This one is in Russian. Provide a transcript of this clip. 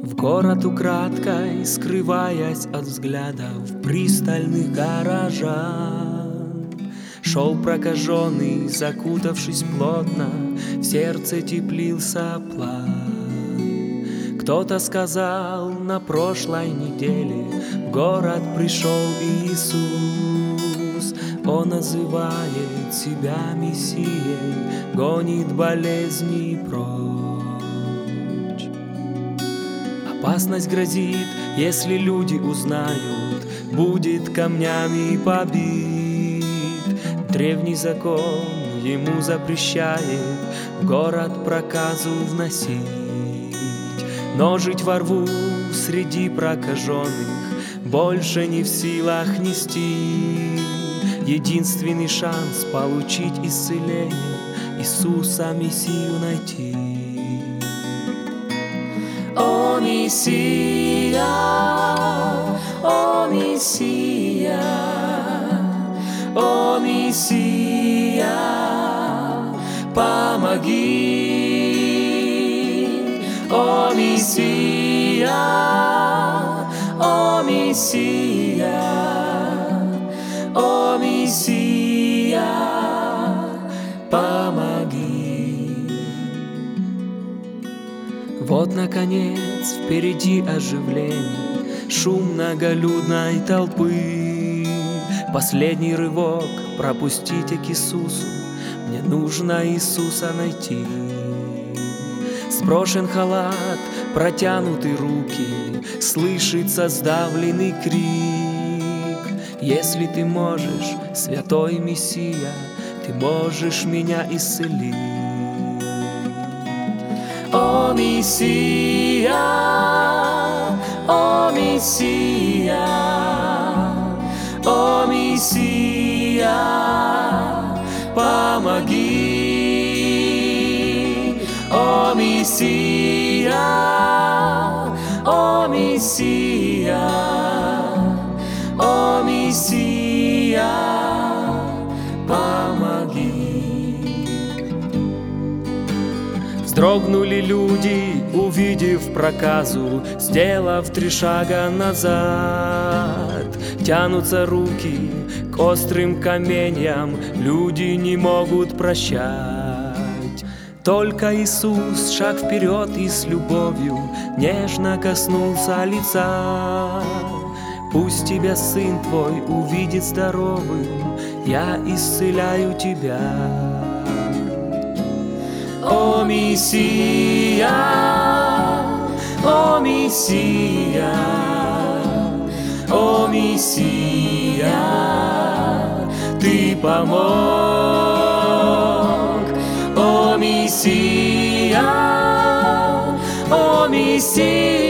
В город украдкой, скрываясь от взглядов пристальных горожан, шел прокаженный, закутавшись плотно, в сердце теплился план. Кто-то сказал, на прошлой неделе в город пришел Иисус. Он называет себя Мессией, гонит болезни прочь. Опасность грозит, если люди узнают, будет камнями побит. Древний закон ему запрещает в город проказу вносить. Но жить во рву среди прокаженных больше не в силах нести. Единственный шанс получить исцеление, Иисуса Мессию найти. О Мессия, о Мессия, о Мессия, помоги. О Мессия, о Мессия, о Мессия, помоги. Вот, наконец, впереди оживление, шум многолюдной толпы. Последний рывок пропустите к Иисусу, мне нужно Иисуса найти. Сброшен халат, протянуты руки, слышится сдавленный крик. Если ты можешь, святой Мессия, ты можешь меня исцелить. О Мессия, о Мессия, о Мессия, помоги. О Мессия, о Мессия, о Мессия, помоги. Вздрогнули люди, увидев проказу, сделав 3 шага назад. Тянутся руки к острым каменьям, люди не могут прощать. Только Иисус шаг вперед и с любовью нежно коснулся лица. Пусть тебя Сын Твой увидит здоровым, я исцеляю тебя. О Мессия, о Мессия, о Мессия, Ты помог. О Мессия, о Мессия,